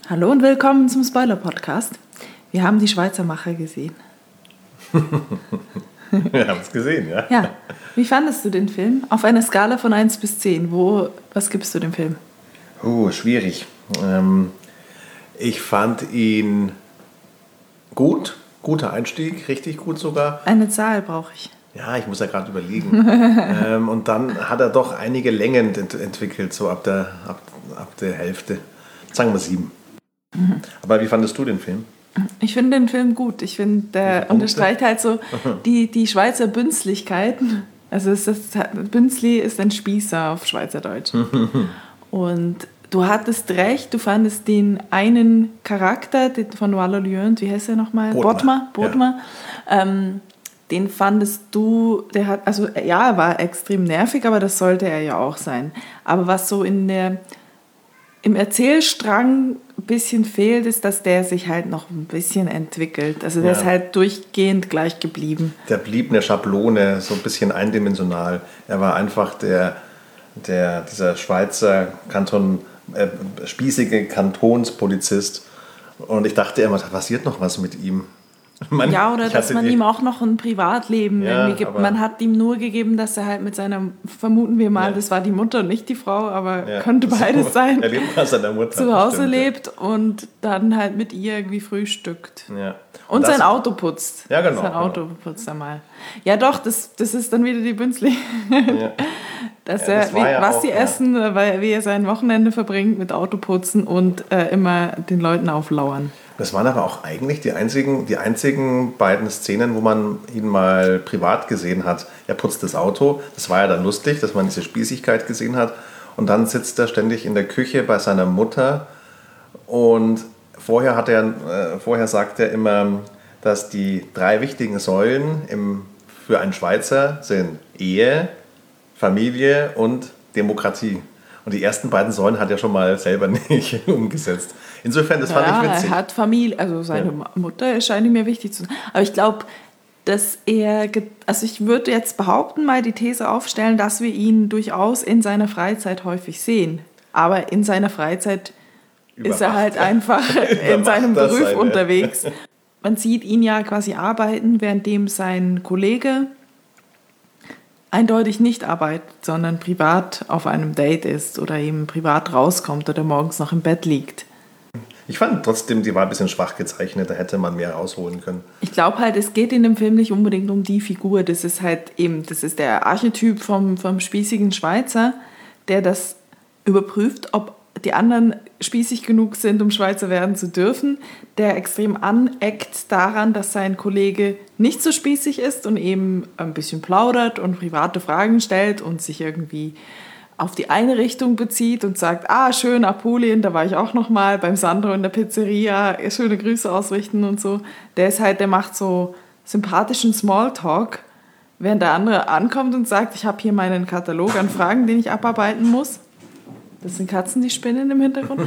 Hallo und willkommen zum Spoiler-Podcast. Wir haben die Schweizer Macher gesehen. Wir haben es gesehen, ja. Ja. Wie fandest du den Film? Auf einer Skala von 1 bis 10. Was gibst du dem Film? Schwierig. Ich fand ihn gut. Guter Einstieg, richtig gut sogar. Eine Zahl brauche ich. Ja, ich muss ja gerade überlegen. Und dann hat er doch einige Längen entwickelt, so ab der Hälfte. Sagen wir 7. Aber wie fandest du den Film? Ich finde den Film gut. Ich finde, der unterstreicht halt so die Schweizer Bünzlichkeit. Also Bünzli ist ein Spießer auf Schweizerdeutsch. Und du hattest recht, du fandest den einen Charakter von Valois-Lyon, wie heißt er nochmal? Bodmer. Ja. Den fandest du, er war extrem nervig, aber das sollte er ja auch sein. Aber was so im Erzählstrang ein bisschen fehlt, ist, dass der sich halt noch ein bisschen entwickelt. Also der ist halt durchgehend gleich geblieben. Der blieb eine Schablone, so ein bisschen eindimensional. Er war einfach dieser Schweizer spießige Kantonspolizist. Und ich dachte immer, da passiert noch was mit ihm. Oder dass man ihm auch noch ein Privatleben irgendwie gibt. Man hat ihm nur gegeben, dass er halt mit seiner, vermuten wir mal, das war die Mutter und nicht die Frau, aber könnte beides sein. Er lebt bei seiner Mutter. Zu Hause lebt und dann halt mit ihr irgendwie frühstückt. Ja. Und sein Auto putzt. Ja, genau. Sein Auto putzt er mal. Ja doch, das ist dann wieder die Bünzli. Ja. Essen, weil wie er sein Wochenende verbringt mit Autoputzen und immer den Leuten auflauern. Das waren aber auch eigentlich die einzigen beiden Szenen, wo man ihn mal privat gesehen hat. Er putzt das Auto, das war ja dann lustig, dass man diese Spießigkeit gesehen hat. Und dann sitzt er ständig in der Küche bei seiner Mutter. Und vorher sagt er immer, dass die 3 wichtigen Säulen für einen Schweizer sind Ehe, Familie und Demokratie. Und die ersten beiden Säulen hat er schon mal selber nicht umgesetzt. Insofern, das fand ich witzig. Er hat Familie, also seine Mutter scheint mir wichtig zu sein. Aber ich glaube, dass ich würde jetzt behaupten, mal die These aufstellen, dass wir ihn durchaus in seiner Freizeit häufig sehen. Aber in seiner Freizeit ist er halt einfach in seinem Beruf unterwegs. Man sieht ihn ja quasi arbeiten, währenddem sein Kollege eindeutig nicht arbeitet, sondern privat auf einem Date ist oder eben privat rauskommt oder morgens noch im Bett liegt. Ich fand trotzdem, die war ein bisschen schwach gezeichnet, da hätte man mehr rausholen können. Ich glaube halt, es geht in dem Film nicht unbedingt um die Figur, das ist der Archetyp vom spießigen Schweizer, der das überprüft, ob die anderen spießig genug sind, um Schweizer werden zu dürfen, der extrem aneckt daran, dass sein Kollege nicht so spießig ist und eben ein bisschen plaudert und private Fragen stellt und sich irgendwie auf die eine Richtung bezieht und sagt, schön, Apulien, da war ich auch noch mal beim Sandro in der Pizzeria, schöne Grüße ausrichten und so. Der macht so sympathischen Smalltalk, während der andere ankommt und sagt, ich habe hier meinen Katalog an Fragen, den ich abarbeiten muss. Das sind Katzen, die spinnen im Hintergrund.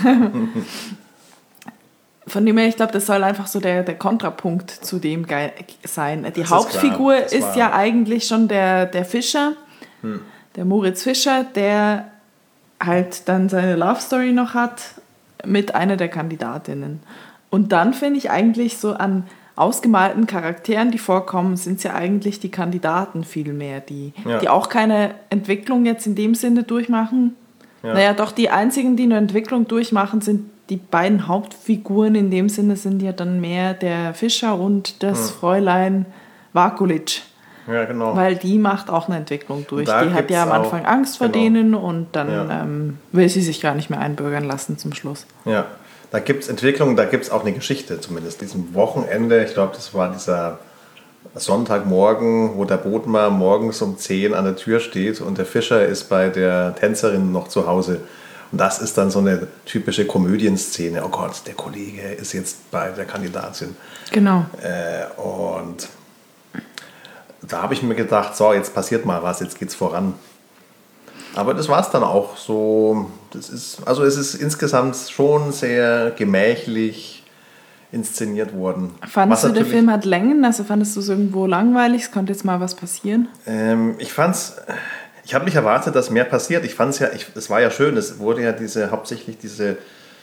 Von dem her, ich glaube, das soll einfach so der Kontrapunkt zu dem sein. Die Hauptfigur ist ja eigentlich schon der Fischer, der Moritz Fischer, der halt dann seine Love Story noch hat mit einer der Kandidatinnen. Und dann finde ich eigentlich so an ausgemalten Charakteren, die vorkommen, sind es ja eigentlich die Kandidaten viel mehr, die auch keine Entwicklung jetzt in dem Sinne durchmachen. Ja. Naja, doch die einzigen, die eine Entwicklung durchmachen, sind die beiden Hauptfiguren. In dem Sinne sind ja dann mehr der Fischer und das Fräulein Vakulic. Ja, genau. Weil die macht auch eine Entwicklung durch. Die hat ja am Anfang Angst vor denen und dann will sie sich gar nicht mehr einbürgern lassen zum Schluss. Ja, da gibt es Entwicklung, da gibt es auch eine Geschichte zumindest. Diesem Wochenende, ich glaube, das war dieser Sonntagmorgen, wo der Bodmer morgens um 10 an der Tür steht und der Fischer ist bei der Tänzerin noch zu Hause. Und das ist dann so eine typische Komödienszene. Oh Gott, der Kollege ist jetzt bei der Kandidatin. Genau. Und da habe ich mir gedacht, so, jetzt passiert mal was, jetzt geht's voran. Aber das war es dann auch so. Es ist insgesamt schon sehr gemächlich inszeniert worden. Fandest du, der Film hat Längen? Also fandest du es irgendwo langweilig? Es konnte jetzt mal was passieren? Ich habe nicht erwartet, dass mehr passiert. Ich fand es ja, es war ja schön. Es wurde ja hauptsächlich diese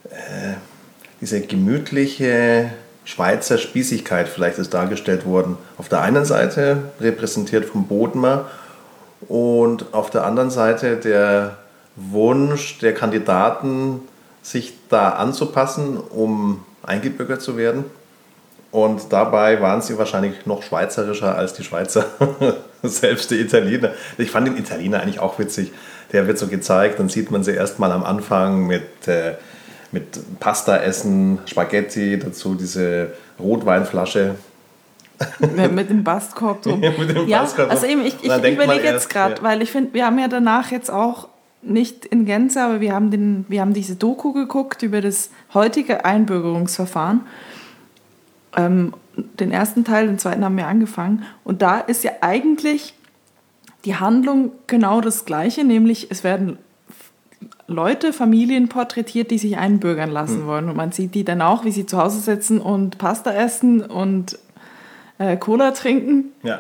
diese gemütliche Schweizer Spießigkeit vielleicht ist dargestellt worden. Auf der einen Seite repräsentiert vom Bodmer und auf der anderen Seite der Wunsch der Kandidaten, sich da anzupassen, um eingebürgert zu werden. Und dabei waren sie wahrscheinlich noch schweizerischer als die Schweizer, selbst die Italiener. Ich fand den Italiener eigentlich auch witzig. Der wird so gezeigt, dann sieht man sie erstmal am Anfang mit Pasta essen, Spaghetti, dazu diese Rotweinflasche. Mit dem Bastkorb drum. Mit dem Ja, Bastkorb also drum. eben, ich Und dann denkt man überlege jetzt erst, gerade, ja. weil ich finde, wir haben ja danach jetzt auch nicht in Gänze, aber wir haben diese Doku geguckt über das heutige Einbürgerungsverfahren. Den ersten Teil, den zweiten haben wir angefangen. Und da ist ja eigentlich die Handlung genau das Gleiche, nämlich es werden Leute, Familien porträtiert, die sich einbürgern lassen wollen. Und man sieht die dann auch, wie sie zu Hause sitzen und Pasta essen und Cola trinken. Ja.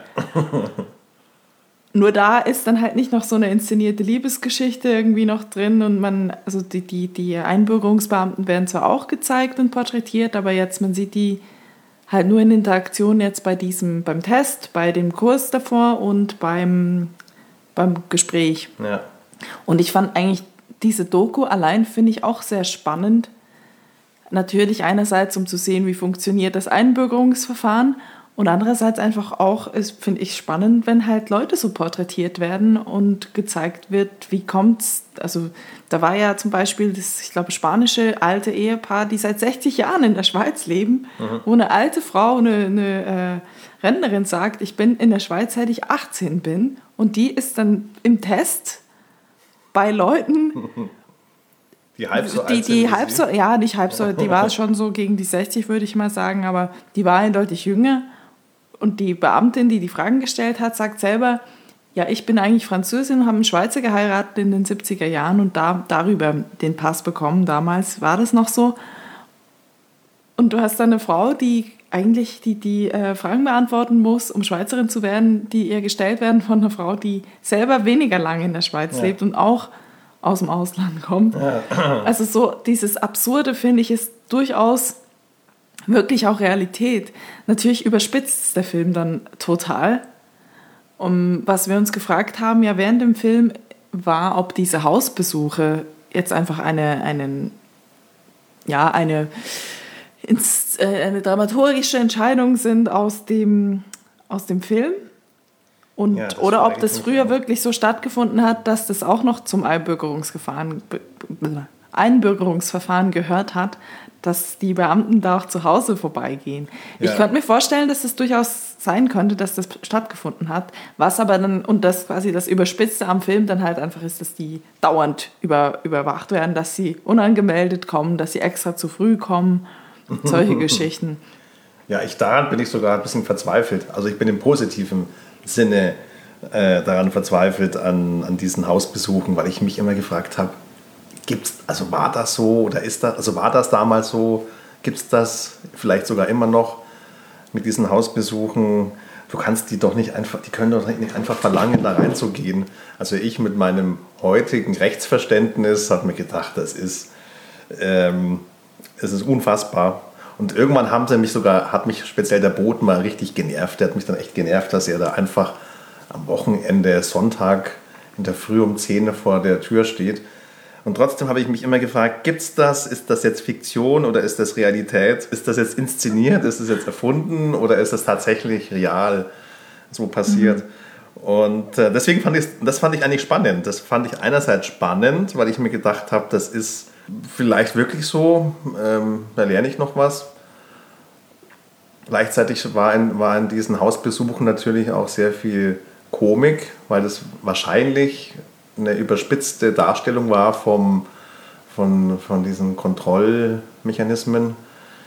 Nur da ist dann halt nicht noch so eine inszenierte Liebesgeschichte irgendwie noch drin und also die Einbürgerungsbeamten werden zwar auch gezeigt und porträtiert, aber jetzt, man sieht die halt nur in Interaktion jetzt beim Test, bei dem Kurs davor und beim Gespräch. Ja. Und ich fand eigentlich diese Doku allein, finde ich auch sehr spannend. Natürlich einerseits, um zu sehen, wie funktioniert das Einbürgerungsverfahren und andererseits einfach auch, finde ich spannend, wenn halt Leute so porträtiert werden und gezeigt wird, wie kommt's. Also da war ja zum Beispiel das, ich glaube, spanische alte Ehepaar, die seit 60 Jahren in der Schweiz leben, wo eine alte Frau, eine Rentnerin sagt, ich bin in der Schweiz, seit ich 18 bin, und die ist dann im Test bei Leuten, Die halb so alt die sind. halb so, ja, nicht halb so, die war schon so gegen die 60, würde ich mal sagen, aber die war eindeutig jünger. Und die Beamtin, die Fragen gestellt hat, sagt selber, ja, ich bin eigentlich Französin und habe einen Schweizer geheiratet in den 70er Jahren und darüber den Pass bekommen. Damals war das noch so. Und du hast dann eine Frau, die eigentlich die Fragen beantworten muss, um Schweizerin zu werden, die ihr gestellt werden von einer Frau, die selber weniger lange in der Schweiz lebt und auch aus dem Ausland kommt. Ja. Also so dieses Absurde, finde ich, ist durchaus wirklich auch Realität. Natürlich überspitzt der Film dann total. Was wir uns gefragt haben, ja während dem Film, war, ob diese Hausbesuche jetzt einfach eine dramaturgische Entscheidung sind aus dem Film. Und, ja, oder ob das früher wirklich so stattgefunden hat, dass das auch noch zum Einbürgerungsverfahren gehört hat, dass die Beamten da auch zu Hause vorbeigehen. Ja. Ich könnte mir vorstellen, dass das durchaus sein könnte, dass das stattgefunden hat. Was aber dann, und das quasi das Überspitzte am Film dann halt einfach ist, dass die dauernd überwacht werden, dass sie unangemeldet kommen, dass sie extra zu früh kommen, solche Geschichten. Ja, daran bin ich sogar ein bisschen verzweifelt. Also ich bin im positiven Sinne daran verzweifelt an diesen Hausbesuchen, weil ich mich immer gefragt habe, war das so oder war das damals so? Gibt es das vielleicht sogar immer noch mit diesen Hausbesuchen? Du kannst die können doch nicht einfach verlangen, da reinzugehen. Also ich mit meinem heutigen Rechtsverständnis habe mir gedacht, es ist unfassbar. Und irgendwann hat mich speziell der Boten mal richtig genervt. Der hat mich dann echt genervt, dass er da einfach am Wochenende, Sonntag in der Früh um 10 vor der Tür steht. Und trotzdem habe ich mich immer gefragt, gibt's das? Ist das jetzt Fiktion oder ist das Realität? Ist das jetzt inszeniert? Ist das jetzt erfunden oder ist das tatsächlich real so passiert? Und deswegen fand ich eigentlich spannend. Das fand ich einerseits spannend, weil ich mir gedacht habe, das ist vielleicht wirklich so, da lerne ich noch was. Gleichzeitig war in diesen Hausbesuchen natürlich auch sehr viel Komik, weil das wahrscheinlich eine überspitzte Darstellung war von diesen Kontrollmechanismen.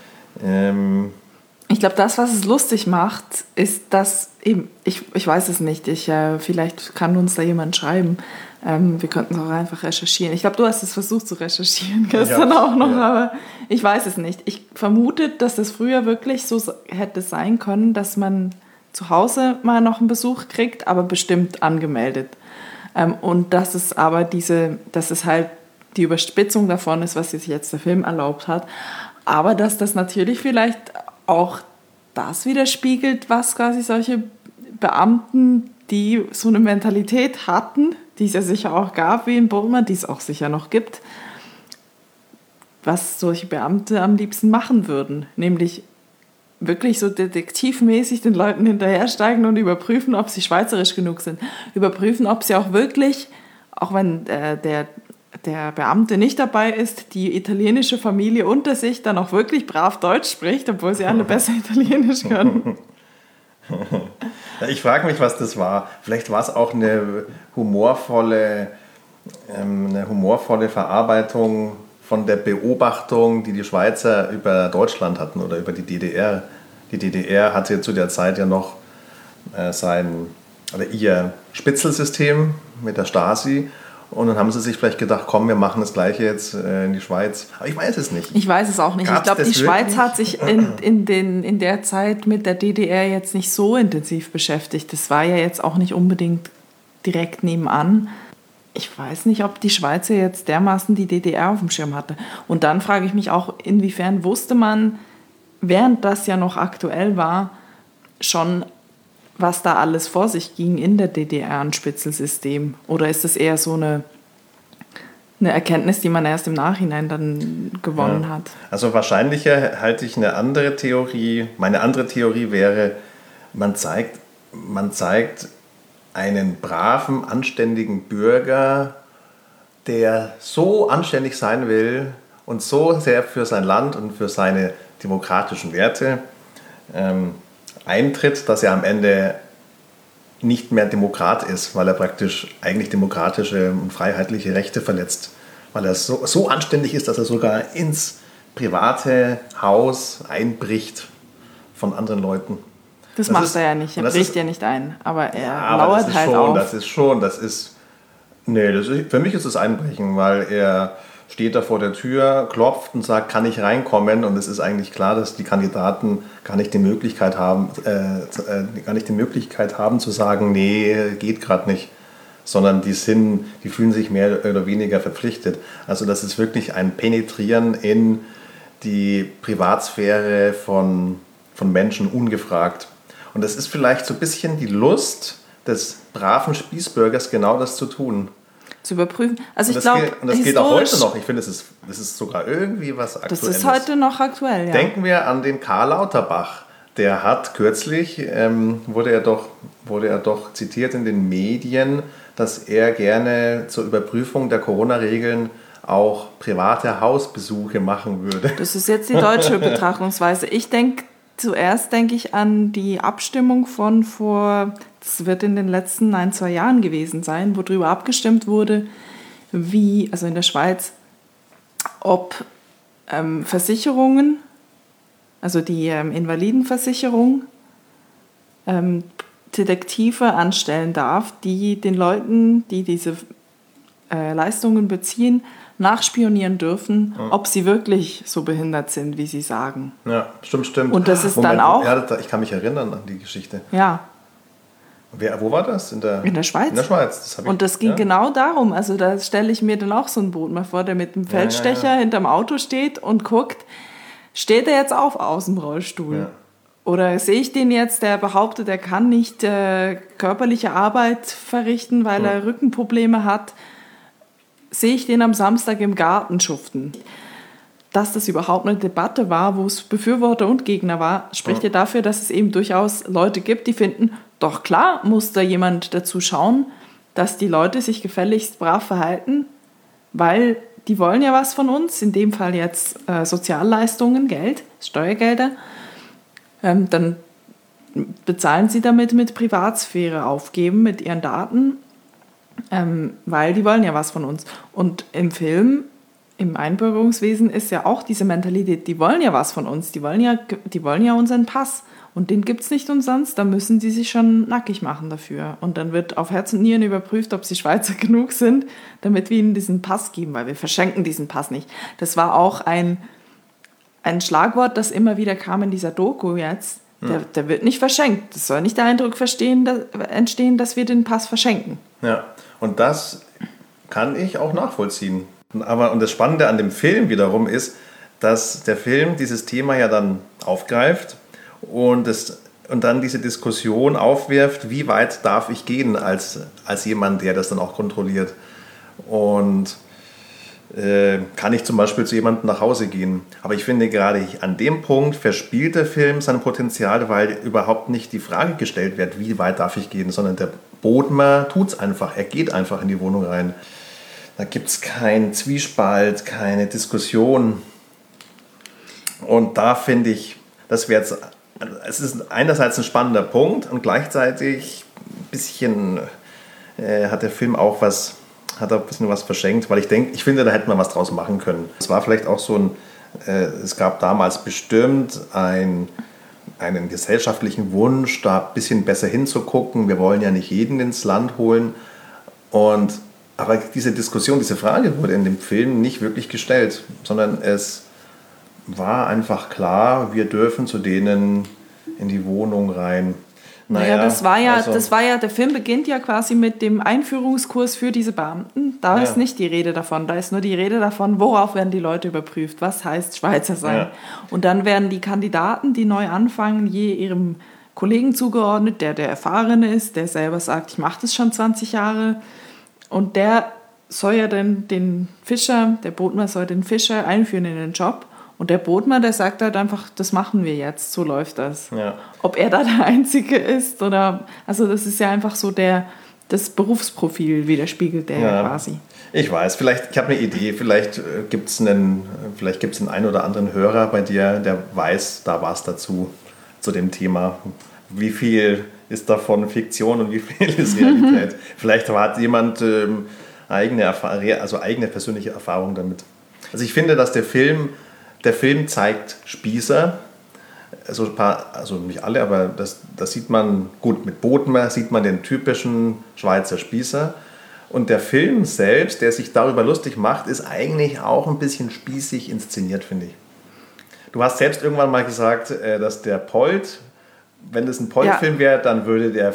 Ich glaube, das, was es lustig macht, ist, dass eben, ich weiß es nicht, vielleicht kann uns da jemand schreiben, wir könnten es auch einfach recherchieren. Ich glaube, du hast es versucht zu recherchieren gestern auch noch, ja. Aber ich weiß es nicht. Ich vermute, dass das früher wirklich so hätte sein können, dass man zu Hause mal noch einen Besuch kriegt, aber bestimmt angemeldet. Und dass es halt die Überspitzung davon ist, was sich jetzt der Film erlaubt hat. Aber dass das natürlich vielleicht auch das widerspiegelt, was quasi solche Beamten, die so eine Mentalität hatten, die es ja sicher auch gab wie in Burma, die es auch sicher noch gibt, was solche Beamte am liebsten machen würden. Nämlich wirklich so detektivmäßig den Leuten hinterhersteigen und überprüfen, ob sie schweizerisch genug sind. Überprüfen, ob sie auch wirklich, auch wenn der Beamte nicht dabei ist, die italienische Familie unter sich dann auch wirklich brav Deutsch spricht, obwohl sie alle besser Italienisch können. Ich frage mich, was das war. Vielleicht war es auch eine humorvolle Verarbeitung von der Beobachtung, die Schweizer über Deutschland hatten oder über die DDR. Die DDR hatte zu der Zeit ja noch ihr Spitzelsystem mit der Stasi. Und dann haben sie sich vielleicht gedacht, komm, wir machen das Gleiche jetzt in die Schweiz. Aber ich weiß es nicht. Ich weiß es auch nicht. Gab's ich glaube, die Schweiz wirklich? hat sich in der Zeit mit der DDR jetzt nicht so intensiv beschäftigt. Das war ja jetzt auch nicht unbedingt direkt nebenan. Ich weiß nicht, ob die Schweizer jetzt dermaßen die DDR auf dem Schirm hatte. Und dann frage ich mich auch, inwiefern wusste man, während das ja noch aktuell war, schon, was da alles vor sich ging in der DDR ein Spitzelsystem? Oder ist das eher so eine Erkenntnis, die man erst im Nachhinein dann gewonnen hat? Also wahrscheinlicher halte ich eine andere Theorie. Meine andere Theorie wäre, man zeigt einen braven, anständigen Bürger, der so anständig sein will und so sehr für sein Land und für seine demokratischen Werte eintritt, dass er am Ende nicht mehr Demokrat ist, weil er praktisch eigentlich demokratische und freiheitliche Rechte verletzt. Weil er so anständig ist, dass er sogar ins private Haus einbricht von anderen Leuten. Das macht er ja nicht, er bricht ja nicht ein, aber er lauert halt auf. Für mich ist es Einbrechen, weil er steht da vor der Tür, klopft und sagt, kann ich reinkommen? Und es ist eigentlich klar, dass die Kandidaten gar nicht die Möglichkeit haben zu sagen, nee, geht gerade nicht, sondern die fühlen sich mehr oder weniger verpflichtet. Also das ist wirklich ein Penetrieren in die Privatsphäre von Menschen ungefragt. Und das ist vielleicht so ein bisschen die Lust des braven Spießbürgers, genau das zu tun. Zu überprüfen. Also und das geht auch heute noch. Ich finde, das ist sogar irgendwie was Aktuelles. Das ist heute noch aktuell, ja. Denken wir an den Karl Lauterbach. Der hat kürzlich, wurde er doch zitiert in den Medien, dass er gerne zur Überprüfung der Corona-Regeln auch private Hausbesuche machen würde. Das ist jetzt die deutsche Betrachtungsweise. Zuerst denke ich an die Abstimmung von das wird in den letzten 1-2 Jahren gewesen sein, wo darüber abgestimmt wurde, also in der Schweiz, ob Versicherungen, also die Invalidenversicherung, Detektive anstellen darf, die den Leuten, die diese Leistungen beziehen, nachspionieren dürfen, ob sie wirklich so behindert sind, wie sie sagen. Ja, stimmt. Und das ist dann auch... Ja, ich kann mich erinnern an die Geschichte. Ja. Wo war das? In der Schweiz. In der Schweiz. Und das ging genau darum. Also da stelle ich mir dann auch so einen Boten mal vor, der mit einem Feldstecher hinterm Auto steht und guckt, steht er jetzt auf aus dem Rollstuhl? Ja. Oder sehe ich den jetzt, der behauptet, er kann nicht körperliche Arbeit verrichten, weil er Rückenprobleme hat? Sehe ich den am Samstag im Garten schuften? Dass das überhaupt eine Debatte war, wo es Befürworter und Gegner war, spricht ja dafür, dass es eben durchaus Leute gibt, die finden, doch klar muss da jemand dazu schauen, dass die Leute sich gefälligst brav verhalten, weil die wollen ja was von uns, in dem Fall jetzt Sozialleistungen, Geld, Steuergelder, dann bezahlen sie damit mit Privatsphäre aufgeben, mit ihren Daten, weil die wollen ja was von uns. Und im Film, im Einbürgerungswesen ist ja auch diese Mentalität, die wollen ja was von uns, die wollen ja unseren Pass. Und den gibt es nicht umsonst, da müssen sie sich schon nackig machen dafür. Und dann wird auf Herz und Nieren überprüft, ob sie Schweizer genug sind, damit wir ihnen diesen Pass geben, weil wir verschenken diesen Pass nicht. Das war auch ein Schlagwort, das immer wieder kam in dieser Doku jetzt. Der wird nicht verschenkt. Es soll nicht der Eindruck entstehen, dass wir den Pass verschenken. Ja, und das kann ich auch nachvollziehen. Und das Spannende an dem Film wiederum ist, dass der Film dieses Thema ja dann aufgreift und dann diese Diskussion aufwirft, wie weit darf ich gehen als jemand, der das dann auch kontrolliert. Und kann ich zum Beispiel zu jemandem nach Hause gehen. Aber ich finde, gerade an dem Punkt verspielt der Film sein Potenzial, weil überhaupt nicht die Frage gestellt wird, wie weit darf ich gehen, sondern der Bodmer tut es einfach. Er geht einfach in die Wohnung rein. Da gibt es keinen Zwiespalt, keine Diskussion. Und da finde ich, es ist einerseits ein spannender Punkt und gleichzeitig ein bisschen hat der Film auch hat ein bisschen was verschenkt, weil ich finde, da hätte man was draus machen können. Es war vielleicht auch so es gab damals bestimmt einen gesellschaftlichen Wunsch, da ein bisschen besser hinzugucken. Wir wollen ja nicht jeden ins Land holen. Aber diese Diskussion, diese Frage wurde in dem Film nicht wirklich gestellt, sondern es war einfach klar, wir dürfen zu denen in die Wohnung rein. Naja, das war ja, der Film beginnt ja quasi mit dem Einführungskurs für diese Beamten. Da ist nicht die Rede davon, da ist nur die Rede davon, worauf werden die Leute überprüft, was heißt Schweizer sein. Ja. Und dann werden die Kandidaten, die neu anfangen, je ihrem Kollegen zugeordnet, der Erfahrene ist, der selber sagt, ich mache das schon 20 Jahre. Und der soll ja dann der Bodmer soll den Fischer einführen in den Job. Und der Bodmer, der sagt halt einfach, das machen wir jetzt, so läuft das. Ja. Ob er da der Einzige ist oder, also das ist ja einfach so das Berufsprofil widerspiegelt der quasi. Ich weiß, ich habe eine Idee, vielleicht gibt es einen oder anderen Hörer bei dir, der weiß da was dazu, zu dem Thema. Wie viel ist davon Fiktion und wie viel ist Realität? Vielleicht hat jemand eigene persönliche Erfahrung damit. Also ich finde, dass der Film zeigt Spießer, also nicht alle, aber das sieht man gut. Mit Bodmer sieht man den typischen Schweizer Spießer. Und der Film selbst, der sich darüber lustig macht, ist eigentlich auch ein bisschen spießig inszeniert, finde ich. Du hast selbst irgendwann mal gesagt, dass der Polt, wenn das ein Polt-Film wäre, dann würde der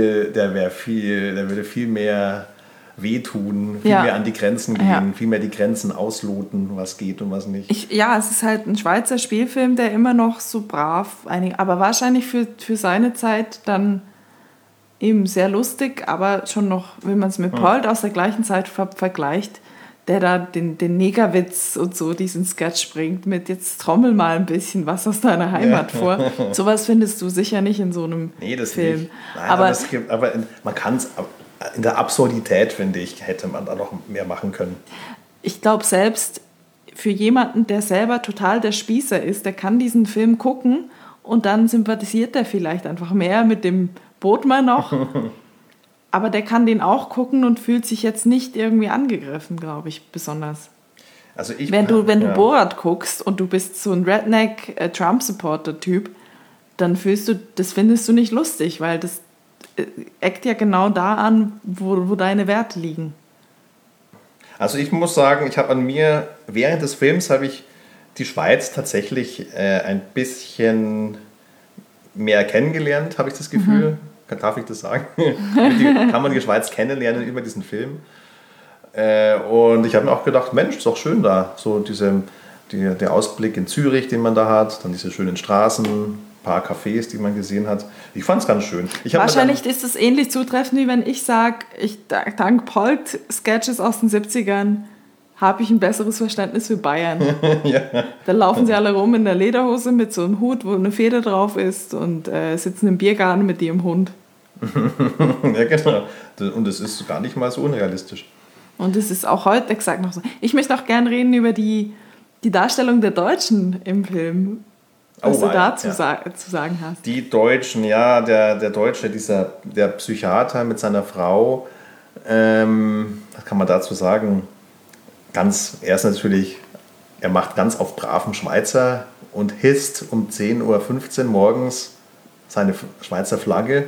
würde viel mehr wehtun, viel mehr an die Grenzen gehen, viel mehr die Grenzen ausloten, was geht und was nicht. Es ist halt ein Schweizer Spielfilm, der immer noch so brav, aber wahrscheinlich für seine Zeit dann eben sehr lustig, aber schon noch, wenn man es mit Polt aus der gleichen Zeit vergleicht, der da den Negerwitz und so diesen Sketch bringt mit jetzt trommel mal ein bisschen was aus deiner Heimat vor. Sowas findest du sicher nicht in so einem Film. Nicht. Nein, aber man kann es in der Absurdität, finde ich, hätte man da noch mehr machen können. Ich glaube, selbst für jemanden, der selber total der Spießer ist, der kann diesen Film gucken und dann sympathisiert er vielleicht einfach mehr mit dem Bodmer noch. Aber der kann den auch gucken und fühlt sich jetzt nicht irgendwie angegriffen, glaube ich, besonders. Also wenn du Borat guckst und du bist so ein Redneck-Trump-Supporter-Typ, dann findest du nicht lustig, weil das eckt ja genau da an, wo deine Werte liegen. Also ich muss sagen, während des Films habe ich die Schweiz tatsächlich ein bisschen mehr kennengelernt, habe ich das Gefühl. Darf ich das sagen? Kann man die Schweiz kennenlernen über diesen Film. Und ich habe mir auch gedacht, Mensch, ist doch schön da. So der Ausblick in Zürich, den man da hat, dann diese schönen Straßen, ein paar Cafés, die man gesehen hat. Ich fand es ganz schön. Wahrscheinlich ist es ähnlich zutreffend, wie wenn ich sage, dank Polt-Sketches aus den 70ern habe ich ein besseres Verständnis für Bayern. Ja. Da laufen sie alle rum in der Lederhose mit so einem Hut, wo eine Feder drauf ist und sitzen im Biergarten mit ihrem Hund. Ja, genau. Und es ist gar nicht mal so unrealistisch. Und es ist auch heute exakt noch so. Ich möchte auch gerne reden über die Darstellung der Deutschen im Film. Was du dazu zu sagen hast. Die Deutschen, ja, der Deutsche, der Psychiater mit seiner Frau, was kann man dazu sagen? Er ist natürlich, er macht ganz auf braven Schweizer und hisst um 10.15 Uhr morgens seine Schweizer Flagge.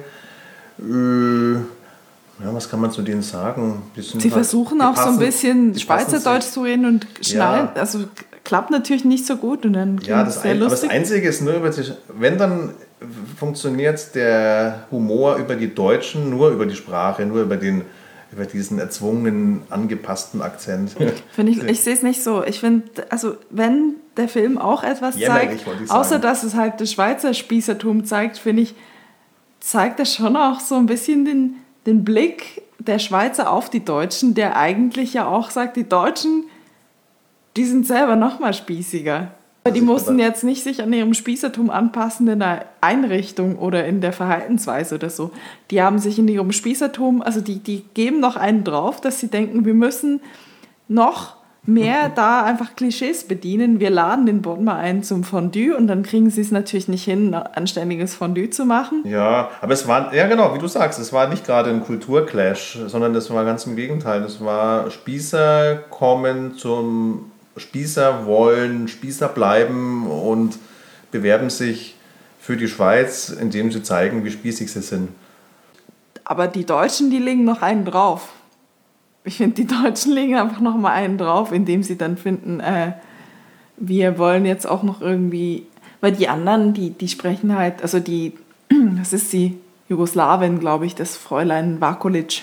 Was kann man zu denen sagen? Sie versuchen auch so ein bisschen Schweizerdeutsch zu reden und schnallen, also klappt natürlich nicht so gut und dann sehr lustig. Aber das Einzige ist nur wenn dann funktioniert der Humor über die Deutschen nur über die Sprache, nur über den über diesen erzwungenen, angepassten Akzent. Ich sehe es nicht so. Ich finde, also wenn der Film auch etwas zeigt, außer dass es halt das Schweizer Spießertum zeigt, finde ich, zeigt er schon auch so ein bisschen den Blick der Schweizer auf die Deutschen, der eigentlich ja auch sagt, die Deutschen, die sind selber noch mal spießiger. Die mussten jetzt nicht sich an ihrem Spießertum anpassen in der Einrichtung oder in der Verhaltensweise oder so. Die haben sich in ihrem Spießertum, also die geben noch einen drauf, dass sie denken, wir müssen noch mehr da einfach Klischees bedienen. Wir laden den Bodmer ein zum Fondue und dann kriegen sie es natürlich nicht hin, ein anständiges Fondue zu machen. Ja, aber es war, ja genau, wie du sagst, es war nicht gerade ein Kulturclash, sondern es war ganz im Gegenteil. Es war Spießer kommen zum Spießer wollen Spießer bleiben und bewerben sich für die Schweiz, indem sie zeigen, wie spießig sie sind. Aber die Deutschen, die legen noch einen drauf. Ich finde, die Deutschen legen einfach noch mal einen drauf, indem sie dann finden, wir wollen jetzt auch noch irgendwie, weil die anderen, die sprechen halt, also das ist die Jugoslawin, glaube ich, das Fräulein Vakulic,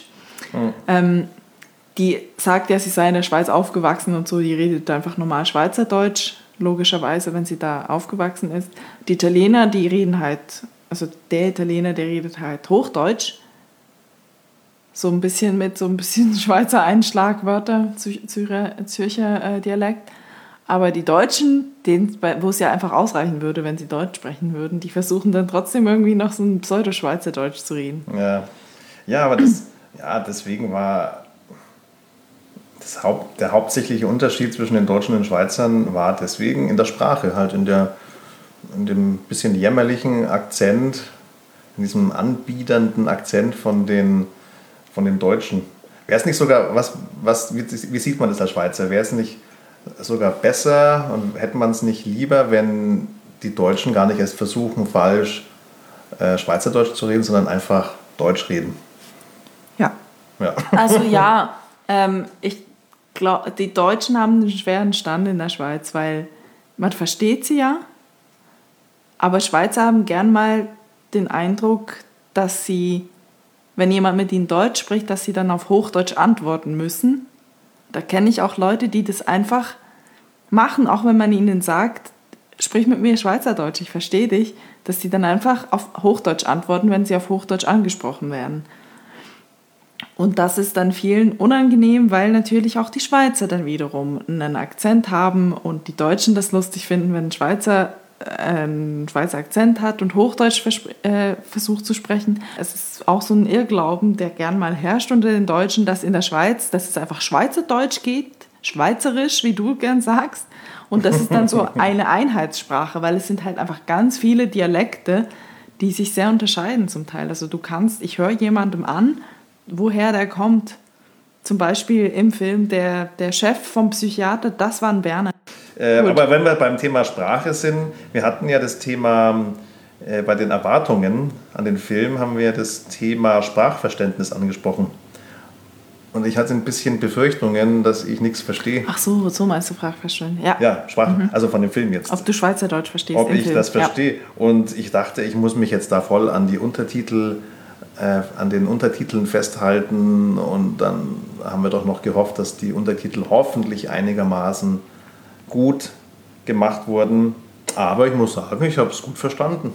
die sagt ja, sie sei in der Schweiz aufgewachsen und so, die redet einfach normal Schweizerdeutsch, logischerweise, wenn sie da aufgewachsen ist. Die Italiener, die reden halt, also der Italiener, der redet halt Hochdeutsch, so ein bisschen mit so ein bisschen Schweizer Einschlagwörter, Zürcher Dialekt. Aber die Deutschen, wo es ja einfach ausreichen würde, wenn sie Deutsch sprechen würden, die versuchen dann trotzdem irgendwie noch so ein Pseudo-Schweizerdeutsch zu reden. Ja, aber deswegen war der hauptsächliche Unterschied zwischen den Deutschen und den Schweizern war deswegen in der Sprache, halt in dem bisschen jämmerlichen Akzent, in diesem anbiedernden Akzent von den Deutschen. Wäre es nicht sogar, wie sieht man das als Schweizer? Wäre es nicht sogar besser und hätte man es nicht lieber, wenn die Deutschen gar nicht erst versuchen, falsch Schweizerdeutsch zu reden, sondern einfach Deutsch reden? Ja. Also ja, ich glaube, die Deutschen haben einen schweren Stand in der Schweiz, weil man versteht sie ja, aber Schweizer haben gern mal den Eindruck, dass sie, wenn jemand mit ihnen Deutsch spricht, dass sie dann auf Hochdeutsch antworten müssen. Da kenne ich auch Leute, die das einfach machen, auch wenn man ihnen sagt, sprich mit mir Schweizerdeutsch, ich verstehe dich, dass sie dann einfach auf Hochdeutsch antworten, wenn sie auf Hochdeutsch angesprochen werden. Und das ist dann vielen unangenehm, weil natürlich auch die Schweizer dann wiederum einen Akzent haben und die Deutschen das lustig finden, wenn ein Schweizer einen Schweizer Akzent hat und Hochdeutsch versucht zu sprechen. Es ist auch so ein Irrglauben, der gern mal herrscht unter den Deutschen, dass in der Schweiz, dass es einfach Schweizerdeutsch geht, Schweizerisch, wie du gern sagst, und das ist dann so eine Einheitssprache, weil es sind halt einfach ganz viele Dialekte, die sich sehr unterscheiden zum Teil. Also ich höre jemandem an, woher der kommt. Zum Beispiel im Film der Chef vom Psychiater, das war ein Berner. Aber wenn wir beim Thema Sprache sind, wir hatten ja das Thema, bei den Erwartungen an den Film haben wir das Thema Sprachverständnis angesprochen. Und ich hatte ein bisschen Befürchtungen, dass ich nichts verstehe. Ach so, so meinst du Sprachverständnis. Ja, Sprache, also von dem Film jetzt. Ob du Schweizerdeutsch verstehst Ob im ich Film. das verstehe. Ja. Und ich dachte, ich muss mich jetzt da voll an die Untertitel, an den Untertiteln festhalten. Und dann haben wir doch noch gehofft, dass die Untertitel hoffentlich einigermaßen gut gemacht wurden. Aber ich muss sagen, ich habe es gut verstanden.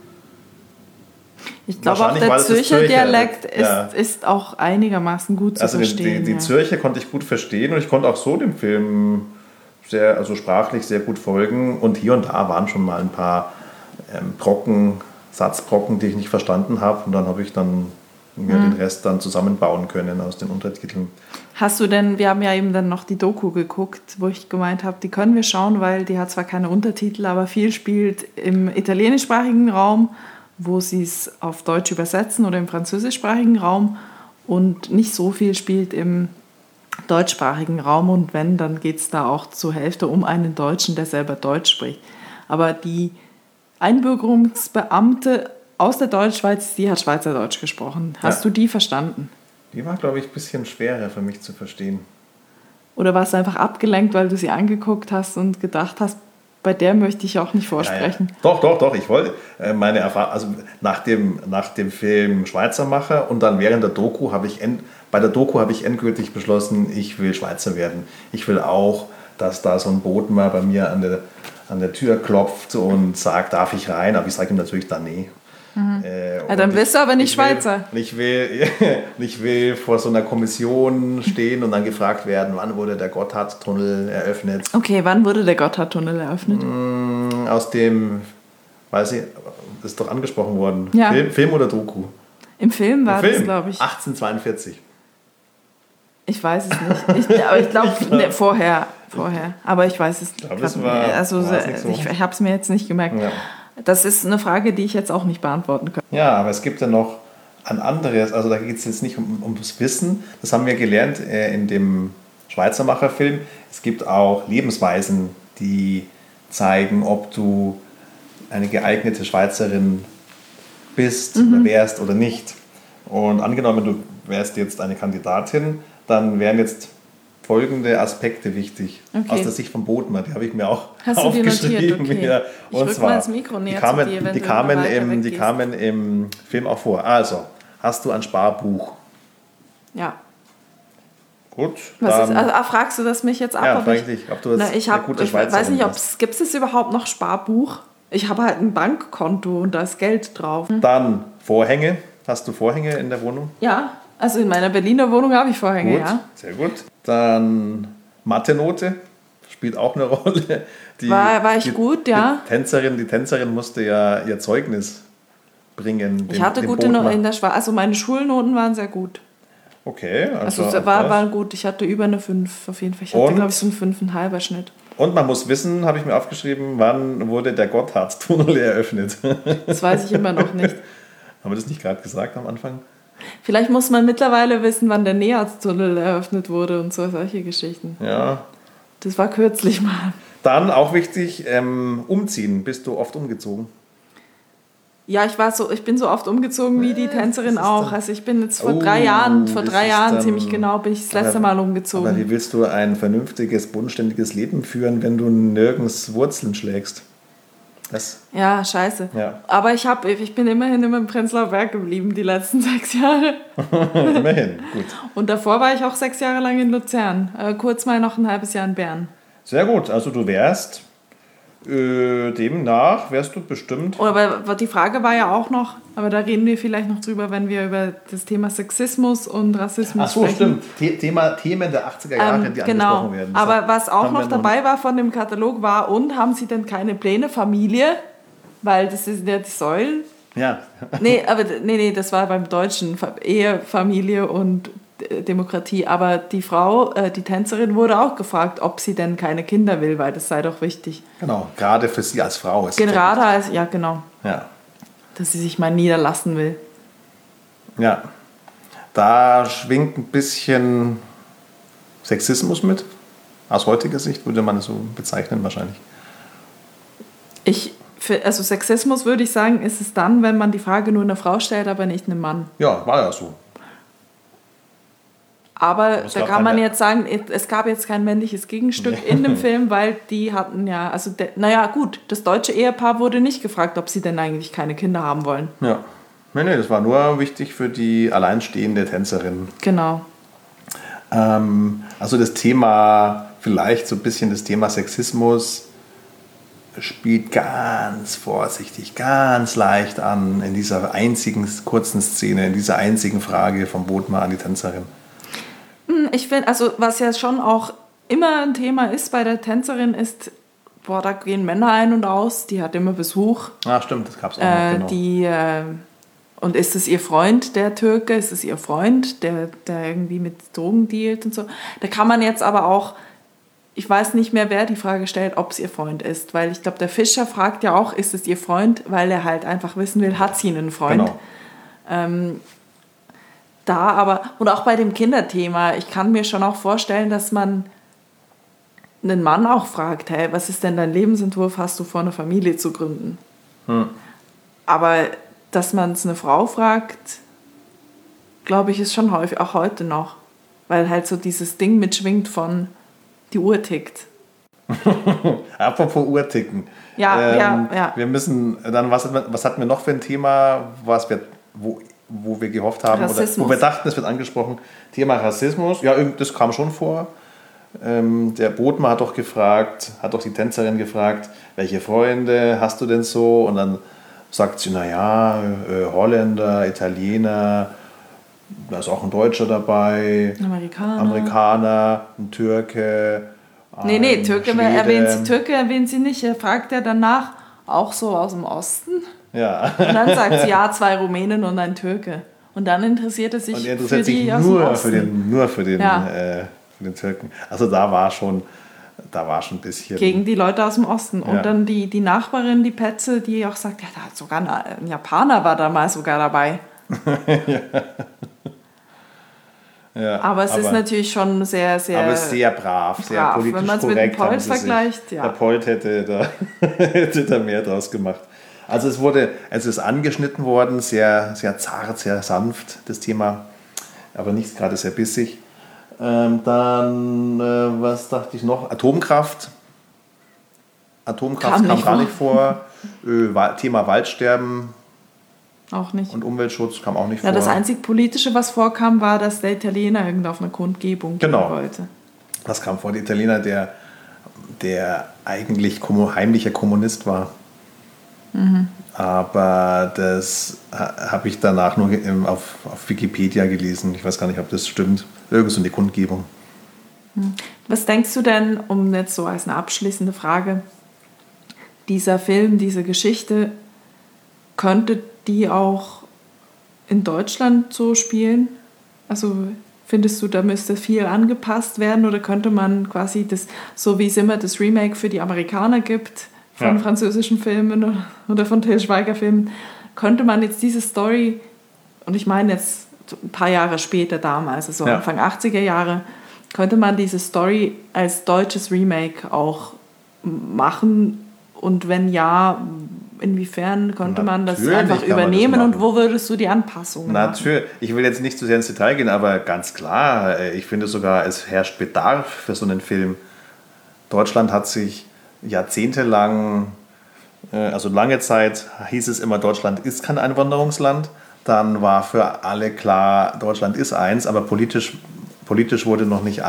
Ich glaube auch, der Zürcher Dialekt ist auch einigermaßen gut zu verstehen. Also die Zürcher konnte ich gut verstehen und ich konnte auch so dem Film sprachlich sehr gut folgen. Und hier und da waren schon mal ein paar Satzbrocken, die ich nicht verstanden habe. Und dann habe ich mir den Rest dann zusammenbauen können aus den Untertiteln. Hast du denn, wir haben ja eben dann noch die Doku geguckt, wo ich gemeint habe, die können wir schauen, weil die hat zwar keine Untertitel, aber viel spielt im italienischsprachigen Raum, wo sie es auf Deutsch übersetzen, oder im französischsprachigen Raum, und nicht so viel spielt im deutschsprachigen Raum, und wenn, dann geht es da auch zur Hälfte um einen Deutschen, der selber Deutsch spricht. Aber die Einbürgerungsbeamte aus der Deutschschweiz, die hat Schweizerdeutsch gesprochen. Hast du die verstanden? Die war, glaube ich, ein bisschen schwerer für mich zu verstehen. Oder warst du einfach abgelenkt, weil du sie angeguckt hast und gedacht hast, Bei der möchte ich auch nicht vorsprechen. Ja, ja. Doch. Ich wollte meine Erfahrung, also nach dem Film Schweizermacher und dann während der Doku habe ich endgültig beschlossen, ich will Schweizer werden. Ich will auch, dass da so ein Botenmann bei mir an der Tür klopft und sagt, darf ich rein? Aber ich sage ihm natürlich dann nee. Ja, dann bist du aber nicht Schweizer. Ich will vor so einer Kommission stehen und dann gefragt werden, wann wurde der Gotthardtunnel eröffnet. Okay, wann wurde der Gotthardtunnel eröffnet? Aus dem, weiß ich, das ist doch angesprochen worden. Ja. Film oder Doku? Im Film war das, glaube ich. 1842. Ich weiß es nicht. Aber ich glaube, vorher. Aber ich weiß es nicht. Ich habe es mir jetzt nicht gemerkt. Ja. Das ist eine Frage, die ich jetzt auch nicht beantworten kann. Ja, aber es gibt ja noch ein anderes, also da geht es jetzt nicht um das Wissen, das haben wir gelernt in dem Schweizermacher-Film. Es gibt auch Lebensweisen, die zeigen, ob du eine geeignete Schweizerin bist oder wärst oder nicht. Und angenommen, du wärst jetzt eine Kandidatin, dann wären jetzt folgende Aspekte wichtig, aus der Sicht von Botenmann, die habe ich mir auch aufgeschrieben. Okay. Ja. Und zwar, mal das Mikro näher zu dir, wenn die kamen im Film auch vor. Also, hast du ein Sparbuch? Ja. Gut. Fragst du das mich jetzt ab? Ja, frage ich dich, ob du jetzt eine gute Schweizerin bist. Ich weiß nicht, gibt es überhaupt noch Sparbuch? Ich habe halt ein Bankkonto und da ist Geld drauf. Dann Vorhänge. Hast du Vorhänge in der Wohnung? Ja, also in meiner Berliner Wohnung habe ich Vorhänge, gut, ja. Sehr gut. Dann Mathe-Note spielt auch eine Rolle. War ich gut, ja. Die Tänzerin musste ja ihr Zeugnis bringen. Ich hatte gute Noten in der Schweiz. Also meine Schulnoten waren sehr gut. Okay. Also war gut. Ich hatte über eine 5 auf jeden Fall. Ich hatte, glaube ich, so einen 5,5er Schnitt. Und man muss wissen, habe ich mir aufgeschrieben, wann wurde der Gotthardtunnel eröffnet? Das weiß ich immer noch nicht. Haben wir das nicht gerade gesagt am Anfang? Vielleicht muss man mittlerweile wissen, wann der Nearztunnel eröffnet wurde und solche Geschichten. Ja. Das war kürzlich mal. Dann auch wichtig, umziehen. Bist du oft umgezogen? Ja, ich bin so oft umgezogen wie die Tänzerin auch. Also ich bin jetzt vor 3 Jahren ziemlich genau, bin ich das letzte Mal umgezogen. Aber wie willst du ein vernünftiges, bodenständiges Leben führen, wenn du nirgends Wurzeln schlägst? Ja, scheiße. Ja. Aber ich bin immerhin im Prenzlauer Berg geblieben die letzten 6 Jahre. Immerhin, gut. Und davor war ich auch 6 Jahre lang in Luzern. Kurz mal noch ein halbes Jahr in Bern. Sehr gut, also du wärst demnach wärst du bestimmt. Aber die Frage war ja auch noch, aber da reden wir vielleicht noch drüber, wenn wir über das Thema Sexismus und Rassismus sprechen. Stimmt. Themen der 80er Jahre, die angesprochen werden. Das aber was auch noch dabei war von dem Katalog war, und haben Sie denn keine Pläne, Familie? Weil das sind ja die Säulen. Ja. Nee, das war beim Deutschen. Ehe, Familie und Demokratie. Aber die Frau, die Tänzerin, wurde auch gefragt, ob sie denn keine Kinder will, weil das sei doch wichtig. Genau, gerade für sie als Frau ist gerade als, ja, genau. Ja. Dass sie sich mal niederlassen will. Ja. Da schwingt ein bisschen Sexismus mit. Aus heutiger Sicht würde man es so bezeichnen wahrscheinlich. Also Sexismus würde ich sagen, ist es dann, wenn man die Frage nur einer Frau stellt, aber nicht einem Mann. Ja, war ja so. Aber da kann man jetzt sagen, es gab jetzt kein männliches Gegenstück in dem Film, weil die hatten ja, also gut, das deutsche Ehepaar wurde nicht gefragt, ob sie denn eigentlich keine Kinder haben wollen. Ja, nee, das war nur wichtig für die alleinstehende Tänzerin. Genau. Also das Thema, vielleicht so ein bisschen das Thema Sexismus spielt ganz vorsichtig, ganz leicht an in dieser einzigen kurzen Szene, in dieser einzigen Frage vom Botenmann an die Tänzerin. Ich finde, also was ja schon auch immer ein Thema ist bei der Tänzerin ist, da gehen Männer ein und aus, die hat immer Besuch. Ah, stimmt, das gab es auch noch, genau. Und ist es ihr Freund, der Türke? Ist es ihr Freund, der irgendwie mit Drogen dealt und so? Da kann man jetzt aber auch, ich weiß nicht mehr, wer die Frage stellt, ob es ihr Freund ist. Weil ich glaube, der Fischer fragt ja auch, ist es ihr Freund? Weil er halt einfach wissen will, hat sie einen Freund? Genau. Und auch bei dem Kinderthema, ich kann mir schon auch vorstellen, dass man einen Mann auch fragt, hey, was ist denn dein Lebensentwurf, hast du vor, eine Familie zu gründen? Aber dass man es eine Frau fragt, glaube ich, ist schon häufig, auch heute noch. Weil halt so dieses Ding mitschwingt von, die Uhr tickt. Apropos Uhrticken. Ja. Wir müssen dann, was hatten wir noch für ein Thema, wo wir gehofft haben, oder wo wir dachten, es wird angesprochen? Thema Rassismus. Ja, das kam schon vor. Der Bodmer hat doch die Tänzerin gefragt, welche Freunde hast du denn so? Und dann sagt sie, naja, Holländer, Italiener, da ist auch ein Deutscher dabei, Amerikaner, ein Türke. Nee, Türke erwähnt sie nicht. Er fragt ja danach, auch so aus dem Osten. Ja. Und dann sagt sie, ja, 2 Rumänen und ein Türke. Und dann interessiert er sich für die aus dem Osten. Nur für den Türken. Also da war schon ein bisschen... Gegen die Leute aus dem Osten. Und dann die Nachbarin, die Petze, die auch sagt, ja, da hat sogar ein Japaner war damals sogar dabei. Ja, aber es ist natürlich schon sehr, sehr... Aber sehr brav, sehr politisch wenn man es korrekt. Mit dem Polt vergleicht, Der Polt hätte da mehr draus gemacht. Also es ist angeschnitten worden, sehr, sehr zart, sehr sanft, das Thema, aber nicht gerade sehr bissig. Was dachte ich noch? Atomkraft kam gar nicht vor. Thema Waldsterben auch nicht. Und Umweltschutz kam auch nicht vor. Das einzig Politische, was vorkam, war, dass der Italiener auf einer Kundgebung gehen wollte. Das kam vor. Der Italiener, der eigentlich heimlicher Kommunist war. Mhm. Aber das habe ich danach nur auf Wikipedia gelesen. Ich weiß gar nicht, ob das stimmt. Irgend so eine Kundgebung. Was denkst du denn, um jetzt so als eine abschließende Frage, dieser Film, diese Geschichte, könnte die auch in Deutschland so spielen? Also findest du, da müsste viel angepasst werden oder könnte man quasi das, so wie es immer das Remake für die Amerikaner gibt, von französischen Filmen oder von Til Schweiger Filmen, könnte man jetzt diese Story, und ich meine jetzt ein paar Jahre später damals, also Anfang 80er Jahre, könnte man diese Story als deutsches Remake auch machen? Und wenn ja, inwiefern könnte man das einfach übernehmen und wo würdest du die Anpassungen machen? Natürlich, ich will jetzt nicht zu sehr ins Detail gehen, aber ganz klar, ich finde sogar, es herrscht Bedarf für so einen Film. Deutschland hat sich jahrzehntelang, also lange Zeit hieß es immer, Deutschland ist kein Einwanderungsland. Dann war für alle klar, Deutschland ist eins, aber politisch wurde noch nicht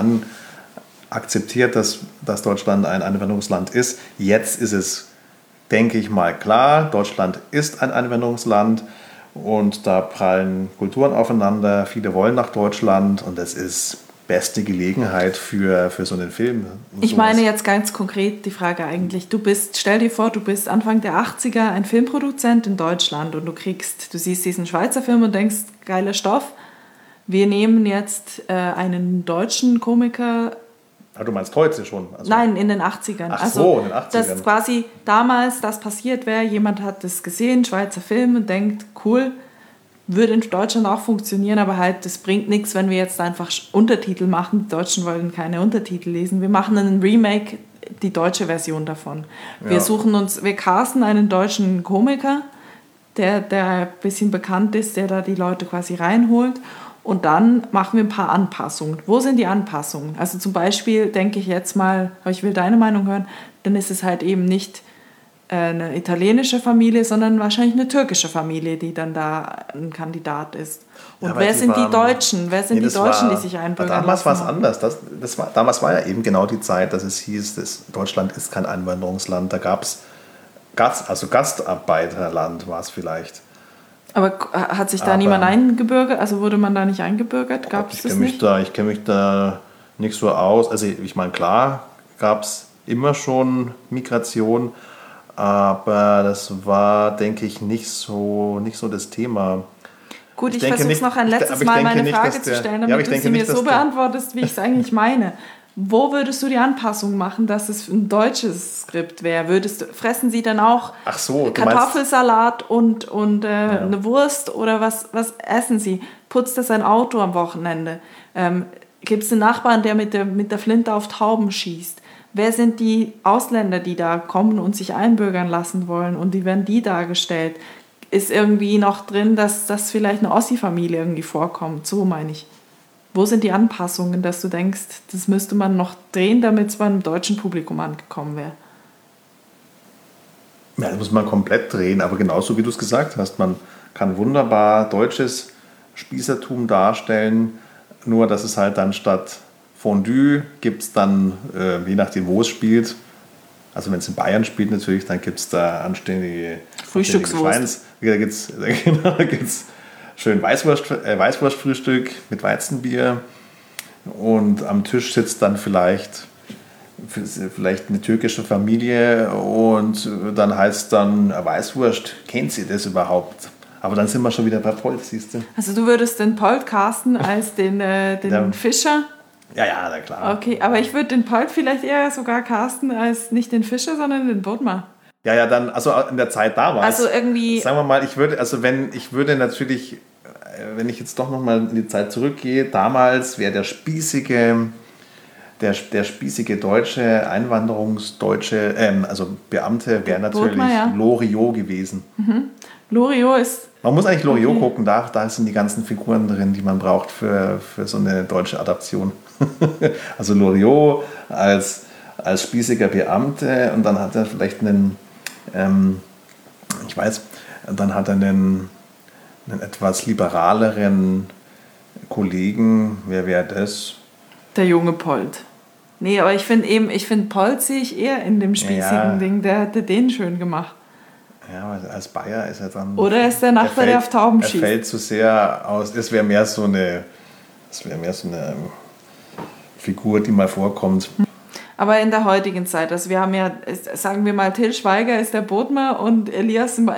akzeptiert, dass Deutschland ein Einwanderungsland ist. Jetzt ist es, denke ich mal, klar, Deutschland ist ein Einwanderungsland und da prallen Kulturen aufeinander. Viele wollen nach Deutschland und es ist beste Gelegenheit für so einen Film. Ich meine jetzt ganz konkret die Frage eigentlich, stell dir vor, du bist Anfang der 80er ein Filmproduzent in Deutschland und du siehst diesen Schweizer Film und denkst, geiler Stoff, wir nehmen jetzt einen deutschen Komiker. Ah, du meinst heute schon? Also nein, in den 80ern. Ach so, in den 80ern. Dass quasi damals das passiert wäre, jemand hat das gesehen, Schweizer Film, und denkt, cool, würde in Deutschland auch funktionieren, aber halt, das bringt nichts, wenn wir jetzt einfach Untertitel machen. Die Deutschen wollen keine Untertitel lesen. Wir machen einen Remake, die deutsche Version davon. Wir casten einen deutschen Komiker, der ein bisschen bekannt ist, der da die Leute quasi reinholt. Und dann machen wir ein paar Anpassungen. Wo sind die Anpassungen? Also zum Beispiel denke ich jetzt mal, aber ich will deine Meinung hören, dann ist es halt eben nicht eine italienische Familie, sondern wahrscheinlich eine türkische Familie, die dann da ein Kandidat ist. Und wer sind die Deutschen? Wer sind die Deutschen, die sich einbürgern lassen? Damals war es anders. Damals war ja eben genau die Zeit, dass es hieß, dass Deutschland ist kein Einwanderungsland. Da gab es Gastarbeiterland war es vielleicht. Aber hat sich da niemand eingebürgert? Also wurde man da nicht eingebürgert? Gab es das nicht? Ich kenne mich da nicht so aus. Also ich meine, klar gab es immer schon Migration, aber das war, denke ich, nicht so das Thema. Gut, ich versuche es noch ein letztes Mal, meine Frage zu stellen, damit du sie mir so beantwortest, wie ich es eigentlich meine. Wo würdest du die Anpassung machen, dass es ein deutsches Skript wäre? Fressen Sie dann auch Kartoffelsalat und eine Wurst oder was essen Sie? Putzt er sein Auto am Wochenende? Gibt es einen Nachbarn, der mit der Flinte auf Tauben schießt? Wer sind die Ausländer, die da kommen und sich einbürgern lassen wollen und wie werden die dargestellt? Ist irgendwie noch drin, dass das vielleicht eine Ossi-Familie irgendwie vorkommt? So meine ich. Wo sind die Anpassungen, dass du denkst, das müsste man noch drehen, damit es beim deutschen Publikum angekommen wäre? Ja, das muss man komplett drehen, aber genauso wie du es gesagt hast, man kann wunderbar deutsches Spießertum darstellen, nur dass es halt dann statt Fondue gibt es dann, je nachdem wo es spielt, also wenn es in Bayern spielt natürlich, dann gibt es da anständige Frühstückswurst. Da gibt es schön Weißwurstfrühstück mit Weizenbier und am Tisch sitzt dann vielleicht eine türkische Familie und dann heißt dann Weißwurst, kennt sie das überhaupt? Aber dann sind wir schon wieder bei Polt, siehst du. Also du würdest den Polt casten als den Fischer? Ja, na klar. Okay, aber ich würde den Polt vielleicht eher sogar casten als nicht den Fischer, sondern den Bodmer. Ja, dann, also in der Zeit damals. Also irgendwie... Sagen wir mal, ich würde natürlich, wenn ich jetzt doch nochmal in die Zeit zurückgehe, damals wäre der spießige deutsche Einwanderungsdeutsche, also Beamte, wäre natürlich Bodmer, ja. Loriot gewesen. Loriot ist... Man muss eigentlich Loriot gucken, da sind die ganzen Figuren drin, die man braucht für so eine deutsche Adaption. Also Loriot als spießiger Beamte und dann hat er vielleicht einen etwas liberaleren Kollegen. Wer wäre das? Der junge Polt. Nee, aber ich finde Polt sehe ich eher in dem spießigen Ding. Der hätte den schön gemacht. Ja, aber als Bayer ist er dann... Oder ist der Nachbar, der auf Tauben schießt? Er fällt zu sehr aus. Es wäre mehr so eine Figur, die mal vorkommt. Aber in der heutigen Zeit, also wir haben ja, sagen wir mal, Till Schweiger ist der Bodmer und Elias, und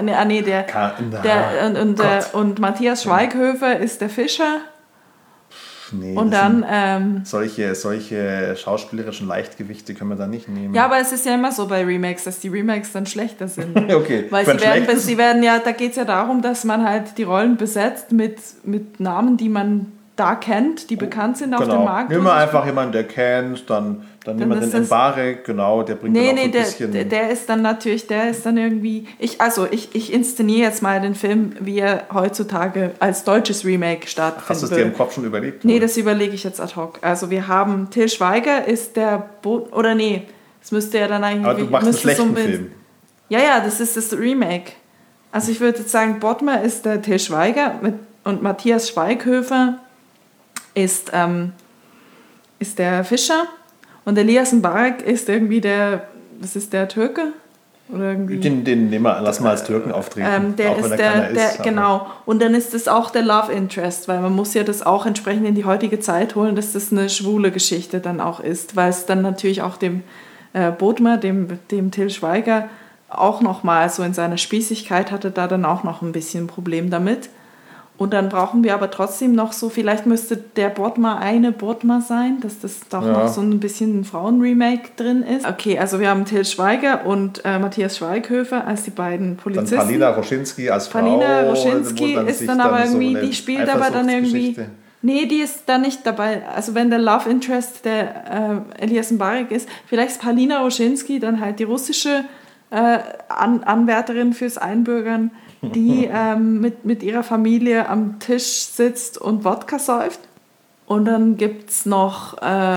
Matthias Schweighöfer ist der Fischer. Nee, und dann solche schauspielerischen Leichtgewichte können wir da nicht nehmen. Ja, aber es ist ja immer so bei Remakes, dass die Remakes dann schlechter sind. Okay. Weil sie werden ja, da geht es ja darum, dass man halt die Rollen besetzt mit Namen, die man da kennt, die bekannt sind auf dem Markt. Nehmen wir einfach jemanden, der kennt, dann nehmen wir den Mbarek, genau, der bringt dann auch so ein bisschen... der ist dann irgendwie... Ich inszeniere jetzt mal den Film, wie er heutzutage als deutsches Remake stattfindet. Hast du es dir im Kopf schon überlegt? Nee, das überlege ich jetzt ad hoc. Also wir haben Till Schweiger ist der... das müsste ja dann eigentlich... Aber du machst einen schlechten Film. Ja, das ist das Remake. Also ich würde jetzt sagen, Bodmer ist der Till Schweiger und Matthias Schweighöfer ist der Fischer und Elias Mbarek ist irgendwie der Türke? Oder irgendwie, den lassen wir als Türken auftreten. Der ist genau. Und dann ist es auch der Love Interest, weil man muss ja das auch entsprechend in die heutige Zeit holen, dass das eine schwule Geschichte dann auch ist, weil es dann natürlich auch dem Bodmer, dem Till Schweiger auch nochmal so in seiner Spießigkeit hatte da dann auch noch ein bisschen ein Problem damit. Und dann brauchen wir aber trotzdem noch so, vielleicht müsste der Bodmer eine Bodmer sein, dass das doch noch so ein bisschen ein Frauenremake drin ist. Okay, also wir haben Till Schweiger und Matthias Schweighöfer als die beiden Polizisten. Dann Palina Roschinski als Frau. Palina Roschinski ist dann aber irgendwie, die spielt aber dann irgendwie... Nee, die ist da nicht dabei. Also wenn der Love Interest der Elias Mbarek ist, vielleicht ist Palina Roschinski dann halt die russische Anwärterin fürs Einbürgern, die mit ihrer Familie am Tisch sitzt und Wodka säuft. Und dann gibt es noch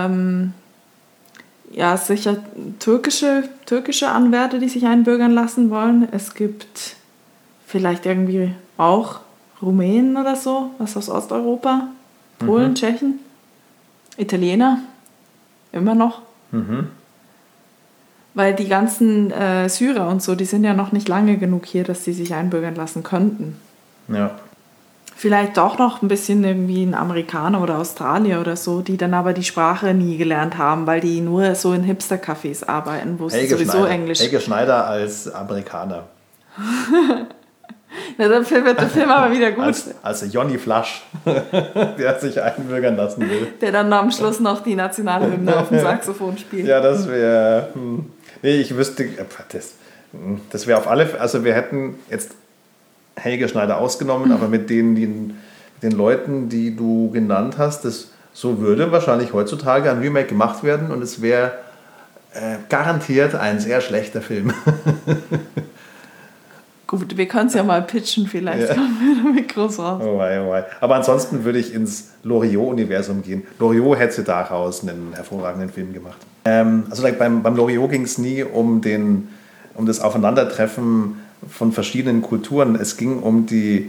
sicher türkische Anwärter, die sich einbürgern lassen wollen. Es gibt vielleicht irgendwie auch Rumänen oder so, was aus Osteuropa, Polen, Tschechen, Italiener, immer noch. Weil die ganzen Syrer und so, die sind ja noch nicht lange genug hier, dass sie sich einbürgern lassen könnten. Ja. Vielleicht auch noch ein bisschen irgendwie ein Amerikaner oder Australier oder so, die dann aber die Sprache nie gelernt haben, weil die nur so in Hipster-Cafés arbeiten, wo es sowieso Englisch... Helge Schneider als Amerikaner. Ja, dann wird der Film aber wieder gut. Als Johnny Flasch, der sich einbürgern lassen will. Der dann am Schluss noch die Nationalhymne auf dem Saxophon spielt. Ja, das wäre... Nee, ich wüsste... Das wäre auf alle... Also wir hätten jetzt Helge Schneider ausgenommen, aber mit den Leuten, die du genannt hast, so würde wahrscheinlich heutzutage ein Remake gemacht werden und es wäre garantiert ein sehr schlechter Film. Gut, wir können es ja mal pitchen, vielleicht kommen wir damit groß raus. Oh wei, oh wei. Aber ansonsten würde ich ins Loriot-Universum gehen. Loriot hätte daraus einen hervorragenden Film gemacht. Also beim Loriot ging es nie um das Aufeinandertreffen von verschiedenen Kulturen. Es ging um die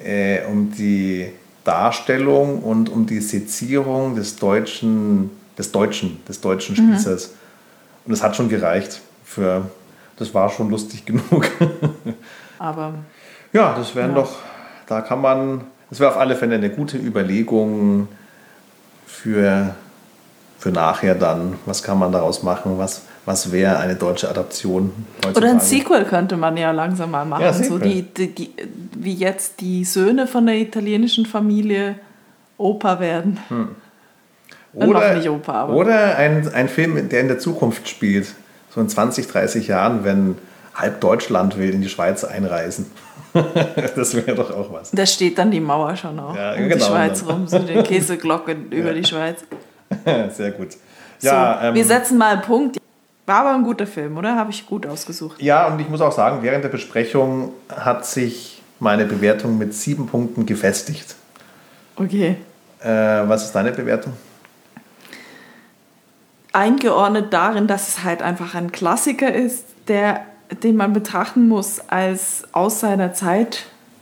Darstellung und um die Sezierung des deutschen Spießers. Und das hat schon gereicht das war schon lustig genug. Aber ja, das wäre auf alle Fälle eine gute Überlegung für nachher dann. Was kann man daraus machen? Was wäre eine deutsche Adaption heutzutage? Oder ein Sequel könnte man ja langsam mal machen. Ja, so wie jetzt die Söhne von der italienischen Familie Opa werden. Noch nicht Opa, aber. Oder ein Film, der in der Zukunft spielt. So in 20, 30 Jahren, wenn halb Deutschland will in die Schweiz einreisen. Das wäre doch auch was. Da steht dann die Mauer schon auch um die Schweiz rum, so die Käseglocke über die Schweiz. Sehr gut. Ja, so, wir setzen mal einen Punkt. War aber ein guter Film, oder? Habe ich gut ausgesucht. Ja, und ich muss auch sagen, während der Besprechung hat sich meine Bewertung mit 7 Punkten gefestigt. Okay. Was ist deine Bewertung? Eingeordnet darin, dass es halt einfach ein Klassiker ist, den man betrachten muss als aus seiner Zeit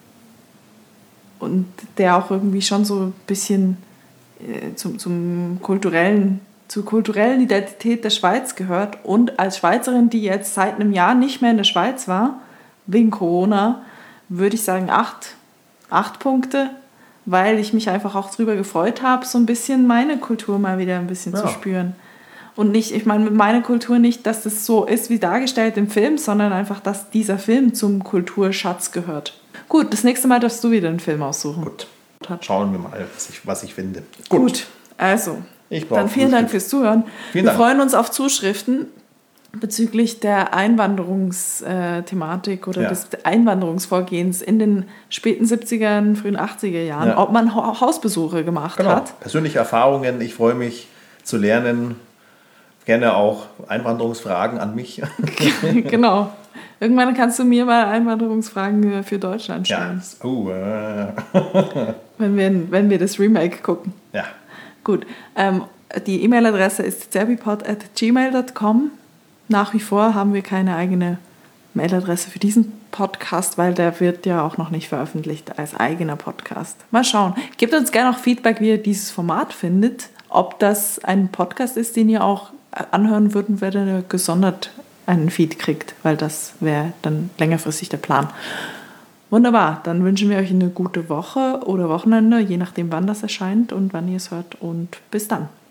und der auch irgendwie schon so ein bisschen zur kulturellen Identität der Schweiz gehört. Und als Schweizerin, die jetzt seit einem Jahr nicht mehr in der Schweiz war, wegen Corona, würde ich sagen 8 Punkte, weil ich mich einfach auch drüber gefreut habe, so ein bisschen meine Kultur mal wieder ein bisschen zu spüren. Und nicht, ich meine mit meiner Kultur nicht, dass das so ist wie dargestellt im Film, sondern einfach, dass dieser Film zum Kulturschatz gehört. Gut, das nächste Mal darfst du wieder einen Film aussuchen. Gut, schauen wir mal, was ich finde. Gut, also, dann vielen Dank fürs Zuhören. Wir freuen uns auf Zuschriften bezüglich der Einwanderungsthematik oder des Einwanderungsvorgehens in den späten 70ern, frühen 80er Jahren, ob man Hausbesuche gemacht hat. Persönliche Erfahrungen, ich freue mich zu lernen. Gerne auch Einwanderungsfragen an mich. Genau. Irgendwann kannst du mir mal Einwanderungsfragen für Deutschland stellen. Ja. Wenn wir das Remake gucken. Ja. Gut. Die E-Mail-Adresse ist zerbipod@gmail.com. Nach wie vor haben wir keine eigene Mailadresse für diesen Podcast, weil der wird ja auch noch nicht veröffentlicht als eigener Podcast. Mal schauen. Gebt uns gerne auch Feedback, wie ihr dieses Format findet. Ob das ein Podcast ist, den ihr auch anhören würden, wenn ihr gesondert einen Feed kriegt, weil das wäre dann längerfristig der Plan. Wunderbar, dann wünschen wir euch eine gute Woche oder Wochenende, je nachdem wann das erscheint und wann ihr es hört und bis dann.